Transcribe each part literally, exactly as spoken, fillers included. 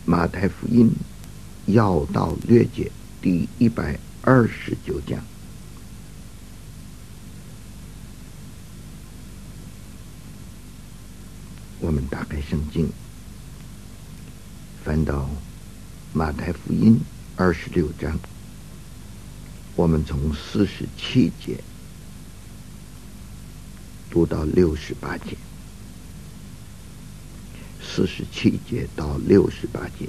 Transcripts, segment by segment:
马太福音要道略解第一百二十九讲。我们打开圣经，翻到马太福音二十六章，我们从四十七节读到六十八节，四十七节到六十八节。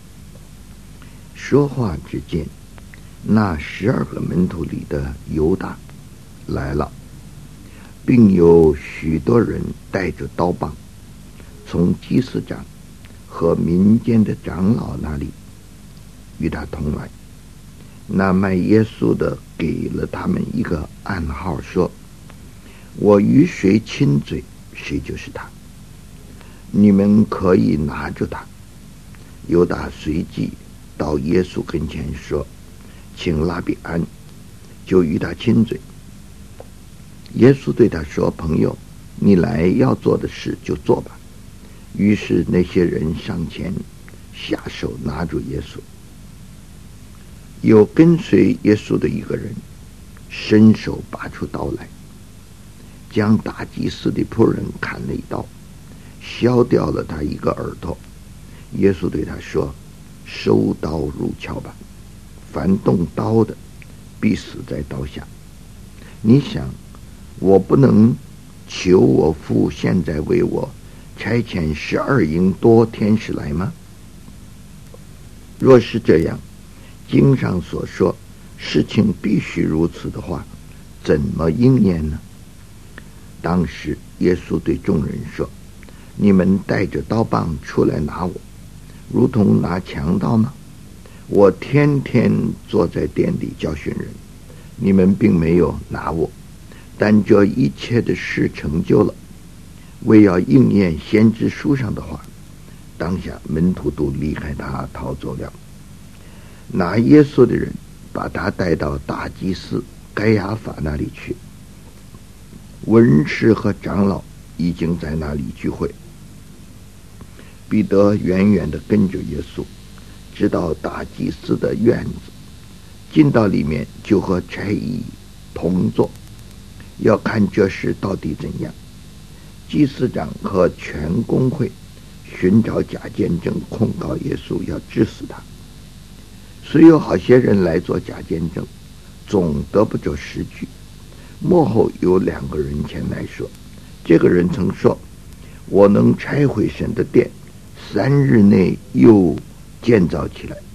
说话之间，那十二个门徒里的犹大来了，并有许多人带着刀棒，从祭司长和民间的长老那里与他同来。那卖耶稣的给了他们一个暗号，说：我与谁亲嘴，谁就是他，你们可以拿着他。犹大随即到耶稣跟前说：请拉比安，就与他亲嘴。耶稣对他说：朋友，你来要做的事就做吧。于是那些人上前下手拿住耶稣。有跟随耶稣的一个人伸手拔出刀来，将大祭司的仆人砍了一刀，削掉了他一个耳朵。耶稣对他说：收刀入鞘吧，凡动刀的必死在刀下。你想，我不能求我父现在为我差遣十二营多天使来吗？若是这样，经上所说事情必须如此的话，怎么应验呢？当时耶稣对众人说：你们带着刀棒出来拿我，如同拿强盗吗？我天天坐在殿里教训人，你们并没有拿我，但这一切的事成就了，为要应验先知书上的话。当下门徒都离开他逃走了。拿耶稣的人把他带到大祭司该亚法那里去，文士和长老已经在那里聚会。彼得远远地跟着耶稣，直到大祭司的院子，进到里面就和差役同坐，要看这事到底怎样。祭司长和全公会寻找假见证控告耶稣，要治死他。虽有好些人来做假见证，总得不着实据。末后有两个人前来说，这个人曾说：我能拆毁神的殿，三日内又建造起来。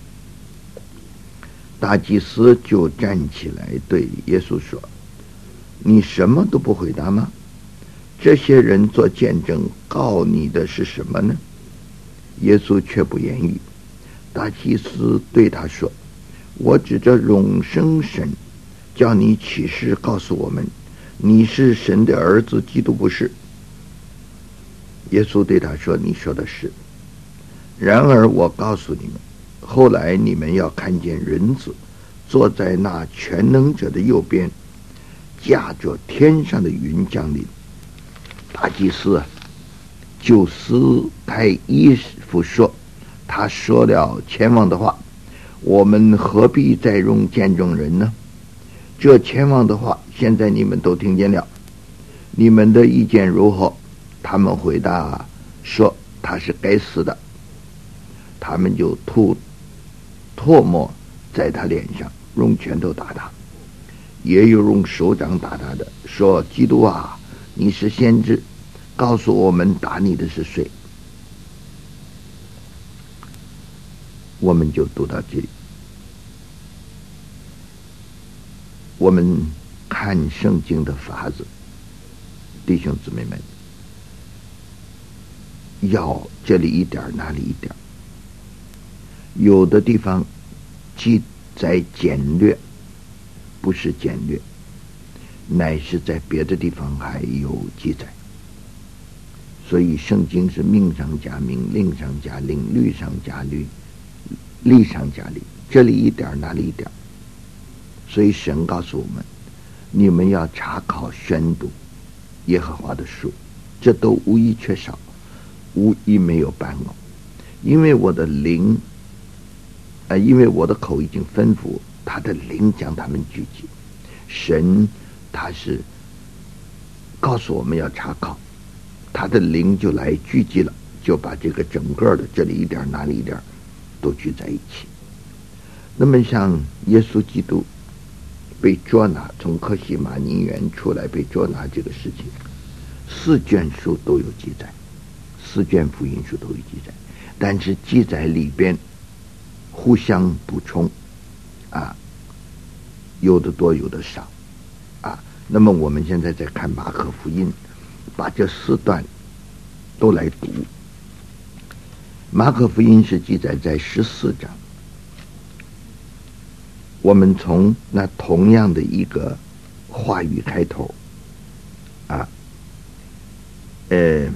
大祭司就站起来对耶稣说：你什么都不回答吗？这些人做见证告你的是什么呢？耶稣却不言语。大祭司对他说：我指着永生神叫你起誓告诉我们，你是神的儿子，基督不是？耶稣对他说：你说的是。然而我告诉你们，后来你们要看见人子坐在那全能者的右边，驾着天上的云降临。大祭司啊，就撕开衣服说：他说了前往的话，我们何必再用见证人呢？这前往的话现在你们都听见了，你们的意见如何？他们回答说：他是该死的。他们就吐唾沫在他脸上，用拳头打他，也有用手掌打他的，说：基督啊，你是先知，告诉我们打你的是谁？我们就读到这里。我们看圣经的法子，弟兄姊妹们，要这里一点那里一点，有的地方记载简略，不是简略，乃是在别的地方还有记载。所以圣经是命上加命，令上加令，律上加律，力上加力，这里一点那里一点。所以神告诉我们，你们要查考宣读耶和华的书，这都无一缺少，无一没有斑偶。 因为我的灵，呃，因为我的口已经吩咐他的灵将他们聚集。神他是告诉我们要查考，他的灵就来聚集了，就把这个整个的这里一点那里一点都聚在一起。那么像耶稣基督被捉拿，从客西马尼园出来被捉拿这个事情，四卷书都有记载，四卷福音书都有记载，但是记载里边互相补充啊，有的多有的少啊。那么我们现在在看马可福音，把这四段都来读。马可福音是记载在十四章，我们从那同样的一个话语开头啊，呃，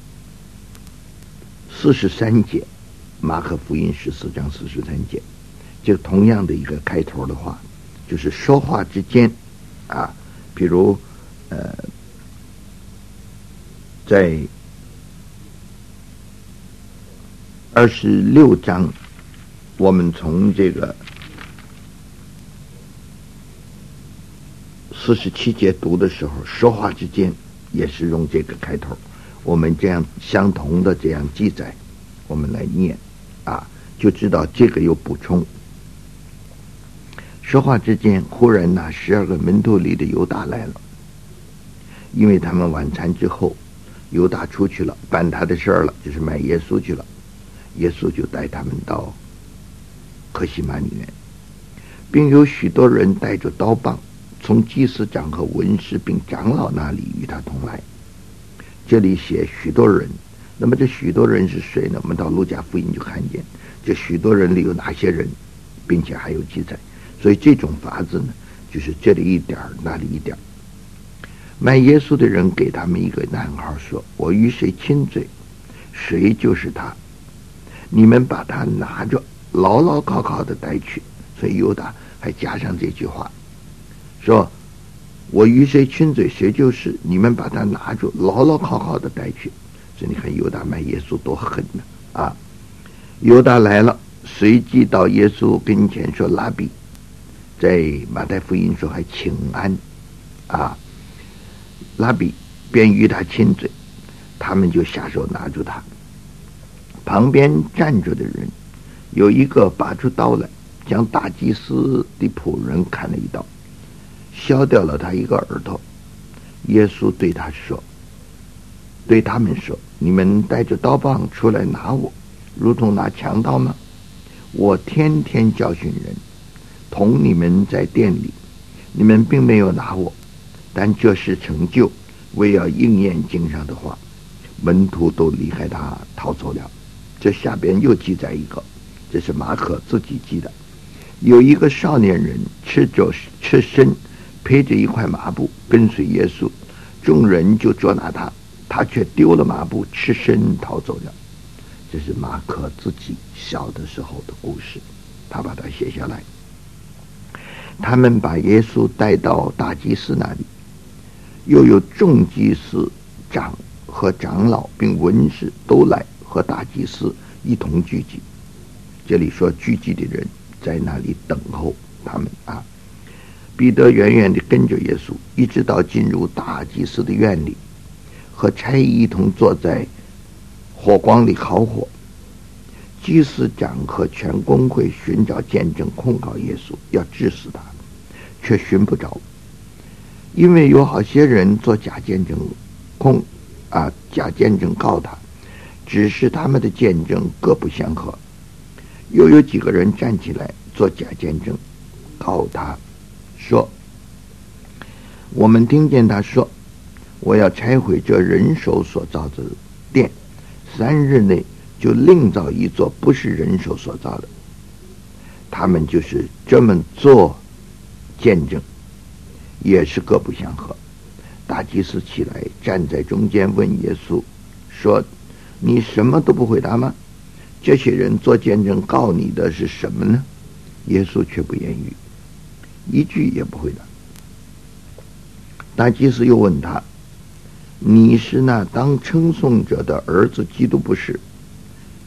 四十三节，马可福音十四章四十三节，就同样的一个开头的话，就是说话之间啊，比如呃，在二十六章，我们从这个四十七节读的时候，说话之间也是用这个开头。我们这样相同的这样记载，我们来念啊，就知道这个有补充。说话之间，忽然那十二个门徒里的犹大来了，因为他们晚餐之后，犹大出去了，办他的事儿了，就是买耶稣去了。耶稣就带他们到客西马尼园，并有许多人带着刀棒，从祭司长和文士并长老那里与他同来。这里写许多人，那么这许多人是谁呢？我们到路加福音就看见这许多人里有哪些人，并且还有记载。所以这种法子呢，就是这里一点那里一点。卖耶稣的人给他们一个暗号，说：我与谁亲嘴，谁就是他，你们把他拿着牢牢靠靠的带去。所以犹大还加上这句话，说我与谁亲嘴，谁就是你们把他拿住牢牢靠靠的带去。所以你看犹大卖耶稣多狠呢啊！犹大来了，随即到耶稣跟前说：拉比，在马太福音说还请安啊，拉比便与他亲嘴，他们就下手拿住他。旁边站着的人有一个拔出刀来，将大祭司的仆人砍了一刀，削掉了他一个耳朵。耶稣对他说，对他们说：你们带着刀棒出来拿我，如同拿强盗吗？我天天教训人，同你们在店里，你们并没有拿我，但这是成就，为要应验经上的话。门徒都离开他逃走了。这下边又记载一个，这是马可自己记的，有一个少年人赤着赤身，披着一块麻布跟随耶稣，众人就捉拿他，他却丢了麻布，赤身逃走了。这是马可自己小的时候的故事，他把它写下来。他们把耶稣带到大祭司那里，又有众祭司长和长老并文士都来和大祭司一同聚集。这里说聚集的人在那里等候他们啊。彼得远远地跟着耶稣，一直到进入大祭司的院里，和差役一同坐在火光里烤火。祭司长和全公会寻找见证控告耶稣，要治死他，却寻不着，因为有好些人做假见证控啊假见证告他，只是他们的见证各不相合。又有几个人站起来做假见证告他，说：我们听见他说，我要拆毁这人手所造的殿，三日内就另造一座不是人手所造的。他们就是这么做见证，也是各不相合。大祭司起来站在中间问耶稣说：你什么都不回答吗？这些人做见证告你的是什么呢？耶稣却不言语，一句也不回答。大祭司又问他：你是那当称颂者的儿子基督不是？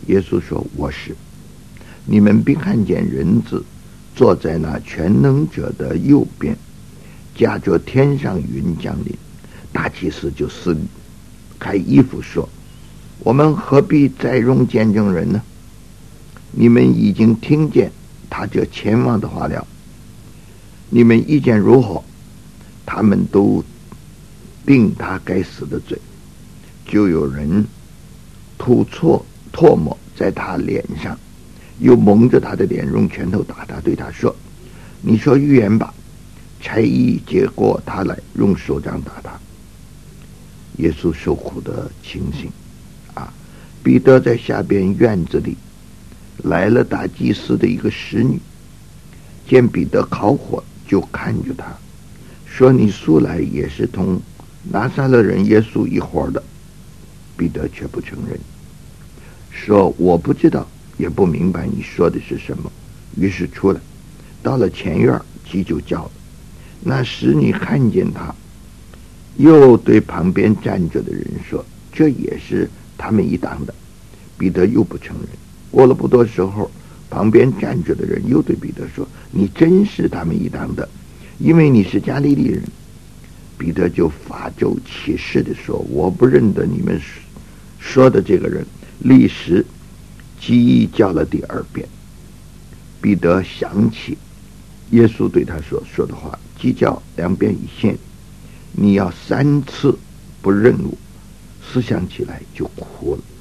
耶稣说我是。你们必看见人子坐在那全能者的右边，驾着天上云降临。大祭司就撕开衣服说，我们何必再容见证人呢？你们已经听见他这前往的话了，你们意见如何？他们都定他该死的罪。就有人吐唾唾沫在他脸上，又蒙着他的脸，用拳头打他，对他说，你说预言吧。差役接过他来，用手掌打他。耶稣受苦的情形啊，彼得在下边院子里来了大祭司的一个使女，见彼得烤火，就看着他说，你素来也是同拿撒勒人耶稣一伙的。彼得却不承认，说我不知道，也不明白你说的是什么。于是出来，到了前院，鸡就叫了。那使女看见他，又对旁边站着的人说，这也是他们一党的。彼得又不承认。过了不多时候，旁边站着的人又对彼得说，你真是他们一党的，因为你是加利利人。彼得就发咒起誓的说，我不认得你们说的这个人。立时鸡叫了第二遍。彼得想起耶稣对他所说的话，鸡叫两遍一线，你要三次不认我。思想起来就哭了。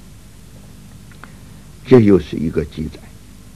这又是一个记载。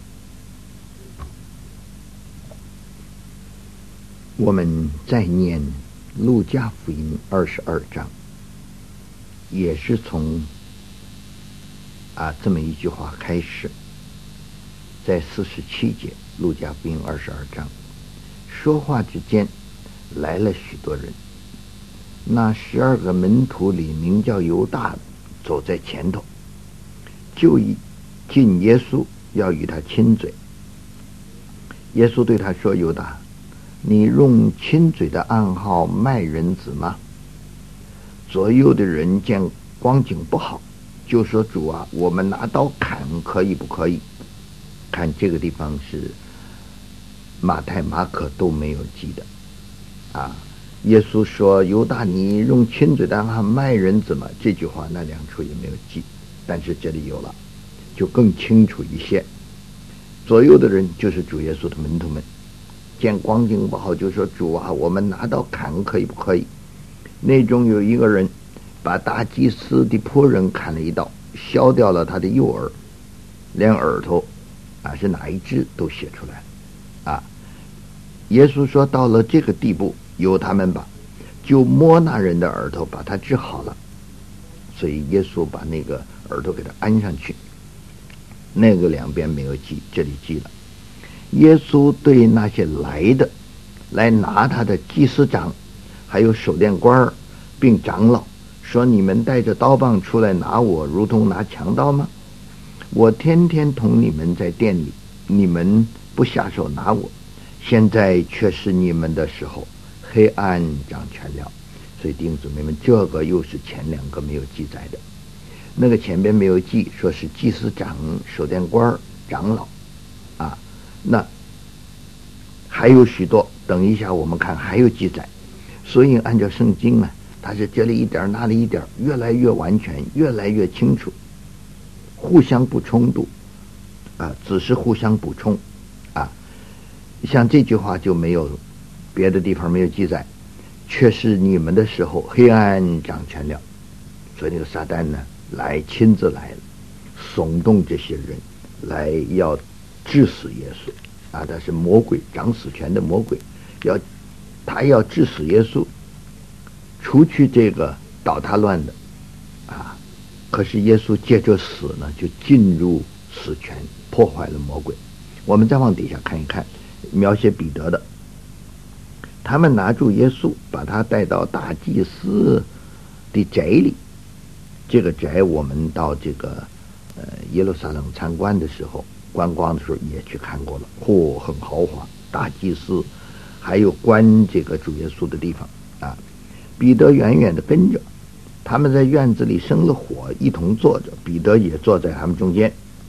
我们再念路加福音二十二章，也是从啊这么一句话开始。在四十七节，路加福音二十二章，说话之间来了许多人，那十二个门徒里名叫犹大的走在前头，就以近耶稣要与他亲嘴。耶稣对他说，犹大，你用亲嘴的暗号卖人子吗？左右的人见光景不好，就说，主啊，我们拿刀砍可以不可以？看这个地方是马太马可都没有记的啊。耶稣说，犹大，你用亲嘴的暗号卖人子吗？这句话那两处也没有记，但是这里有了，就更清楚一些。左右的人就是主耶稣的门徒们，见光景不好，就说，主啊，我们拿刀砍可以不可以？内中有一个人把大祭司的仆人砍了一刀，削掉了他的右耳，连耳朵啊是哪一只都写出来啊。耶稣说，到了这个地步，由他们吧，就摸那人的耳朵，把他治好了。所以耶稣把那个耳朵给他安上去。那个两边没有记，这里记了。耶稣对那些来的来拿他的祭司长还有守殿官并长老说，你们带着刀棒出来拿我，如同拿强盗吗？我天天同你们在店里，你们不下手拿我，现在却是你们的时候，黑暗掌权了。所以弟兄姊妹们，这个又是前两个没有记载的。那个前边没有记，说是祭司长、守殿官、长老啊，那还有许多，等一下我们看还有记载。所以按照圣经呢，它是这里一点那里一点，越来越完全，越来越清楚，互相不冲突啊，只是互相补充啊。像这句话就没有别的地方没有记载，却是你们的时候，黑暗掌权了。所以那个撒旦呢来亲自来了，耸动这些人来要治死耶稣啊！他是魔鬼，掌死权的魔鬼，要他要治死耶稣，除去这个倒他乱的啊！可是耶稣借着死呢，就进入死权，破坏了魔鬼。我们再往底下看一看，描写彼得的，他们拿住耶稣，把他带到大祭司的宅里。这个宅我们到这个呃耶路撒冷参观的时候，观光的时候也去看过了，嚯、哦，很豪华，大祭司还有关这个主耶稣的地方啊。彼得远远的跟着，他们在院子里生了火，一同坐着，彼得也坐在他们中间。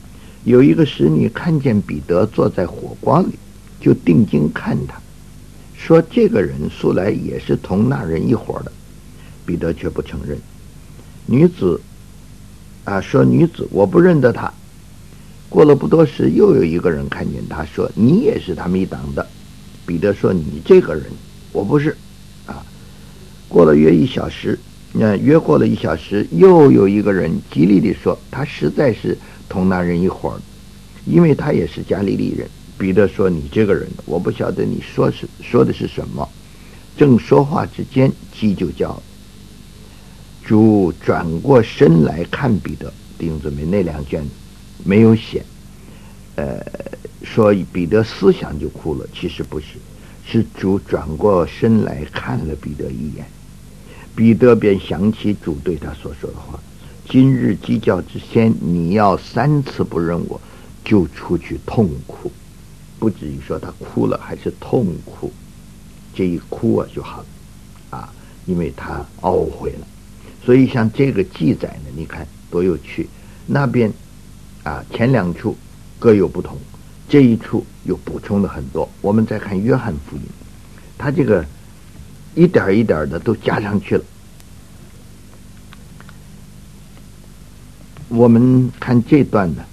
有一个使女看见彼得坐在火光里，就定睛看他，说这个人素来也是同那人一伙的。彼得却不承认。女子啊，说女子，我不认得他。过了不多时，又有一个人看见他，说你也是他们一党的。彼得说你这个人我不是啊。过了约一小时，那约过了一小时，又有一个人极力地说他实在是同那人一伙，因为他也是加利利人。彼得说你这个人我不晓得你说是说的是什么。正说话之间，鸡就叫了。主转过身来看彼得，弟兄姊妹，那两卷没有写呃，说彼得思想就哭了，其实不是，是主转过身来看了彼得一眼，彼得便想起主对他所说的话，今日鸡叫之先，你要三次不认我，就出去痛哭。不至于说他哭了，还是痛哭，这一哭啊就好了啊，因为他懊悔了。所以像这个记载呢，你看多有趣，那边啊前两处各有不同，这一处又补充了很多。我们再看约翰福音，他这个一点一点的都加上去了。我们看这段呢，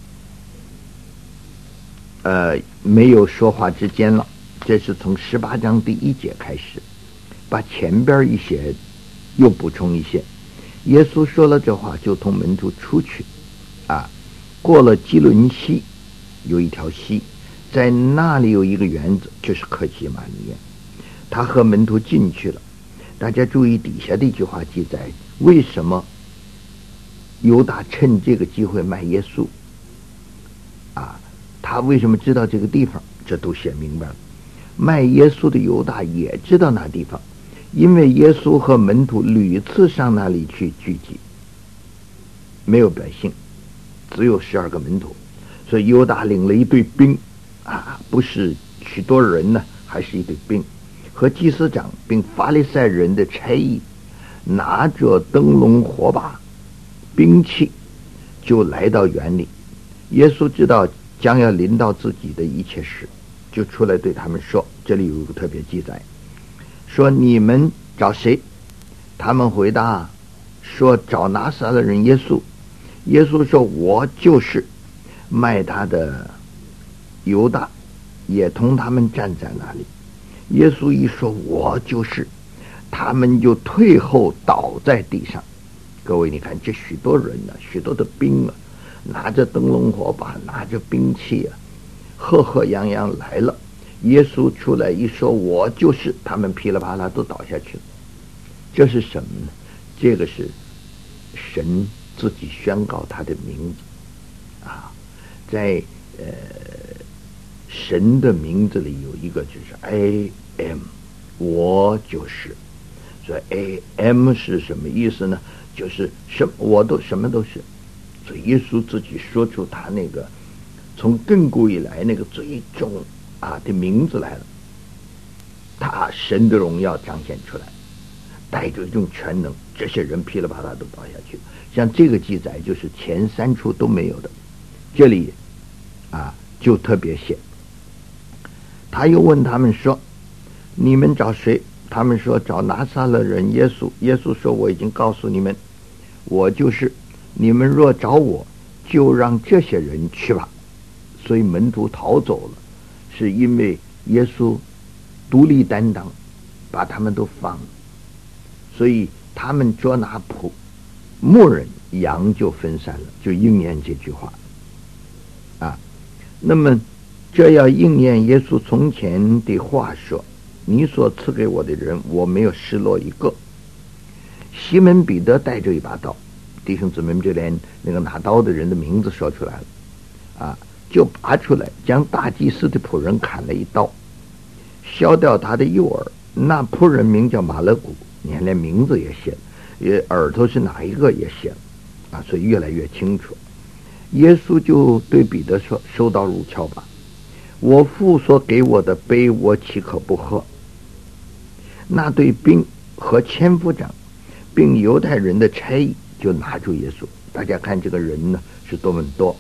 呃，没有说话之间了，这是从十八章第一节开始，把前边一些又补充一些。耶稣说了这话，就同门徒出去啊，过了基伦溪，有一条溪，在那里有一个园子，就是客西马尼园。他和门徒进去了。大家注意底下的一句话记载，为什么犹大趁这个机会卖耶稣啊？他为什么知道这个地方？这都写明白了。卖耶稣的犹大也知道那地方，因为耶稣和门徒屡次上那里去聚集，没有百姓，只有十二个门徒，所以犹大领了一队兵啊，不是许多人呢，还是一队兵，和祭司长并法利赛人的差役，拿着灯笼火把兵器，就来到园里。耶稣知道将要临到自己的一切事，就出来对他们说，这里有一个特别记载，说你们找谁？他们回答说找拿撒勒人耶稣。耶稣说我就是。卖他的犹大也同他们站在那里。耶稣一说我就是，他们就退后倒在地上。各位你看这许多人呢、啊，许多的兵啊，拿着灯笼火把，拿着兵器啊，赫赫扬扬来了。耶稣出来一说我就是，他们噼里啪啦都倒下去了。这是什么呢？这个是神自己宣告他的名字啊，在呃神的名字里有一个就是 I am， 我就是。所以 I am 是什么意思呢？就是什我都什么都是。所以耶稣自己说出他那个从亘古以来那个最重啊的名字来了，他神的荣耀彰显出来，带着一种全能，这些人噼里啪啦都倒下去。像这个记载就是前三处都没有的，这里啊就特别写。他又问他们说你们找谁？他们说找拿撒勒人耶稣。耶稣说我已经告诉你们，我就是。你们若找我，就让这些人去吧。所以门徒逃走了，是因为耶稣独立担当，把他们都放了，所以他们捉拿仆牧人，羊就分散了，就应验这句话啊。那么这要应验耶稣从前的话说，你所赐给我的人，我没有失落一个。西门彼得带着一把刀，弟兄姊妹们就连那个拿刀的人的名字说出来了啊，就拔出来，将大祭司的仆人砍了一刀，削掉他的右耳。那仆人名叫马勒古，你看连名字也写了，也耳朵是哪一个也写了啊，所以越来越清楚。耶稣就对彼得说，收刀入鞘吧，我父所给我的杯，我岂可不喝？那对兵和千夫长并犹太人的差役就拿住耶稣。大家看这个人呢是多么多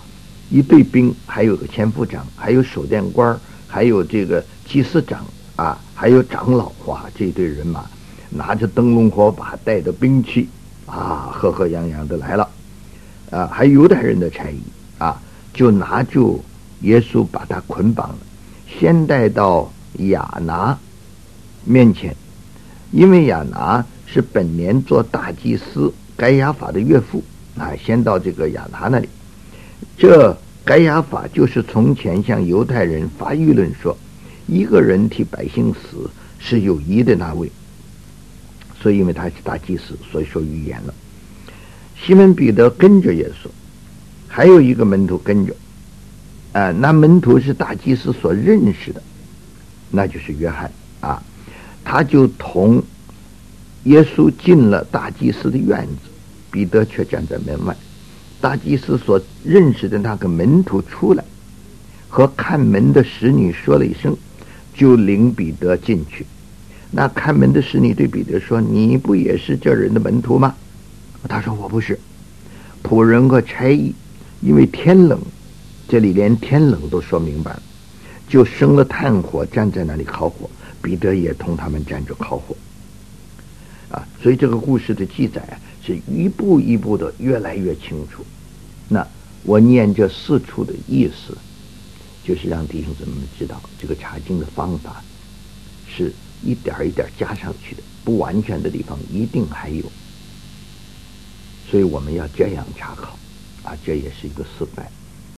一队兵，还有个千夫长，还有守殿官，还有这个祭司长啊，还有长老，哇，这队人马拿着灯笼火把，带着兵器啊，赫赫扬扬的来了啊，还有犹太人的差役啊，就拿住耶稣，把他捆绑了，先带到亚拿面前，因为亚拿是本年做大祭司该亚法的岳父啊，先到这个亚拿那里。这该亚法就是从前向犹太人发议论说，一个人替百姓死是有疑的那位，所以因为他是大祭司，所以说预言了。西门彼得跟着耶稣，还有一个门徒跟着，啊，那门徒是大祭司所认识的，那就是约翰啊，他就同耶稣进了大祭司的院子，彼得却站在门外。大祭司所认识的那个门徒出来，和看门的使女说了一声，就领彼得进去。那看门的使女对彼得说，你不也是这人的门徒吗？他说，我不是。仆人和差役因为天冷，这里连天冷都说明白了，就生了炭火，站在那里烤火，彼得也同他们站着烤火啊。所以这个故事的记载是一步一步的越来越清楚。那我念这四处的意思，就是让弟兄姊妹们知道，这个查经的方法是一点一点加上去的，不完全的地方一定还有，所以我们要这样查考啊，这也是一个示范。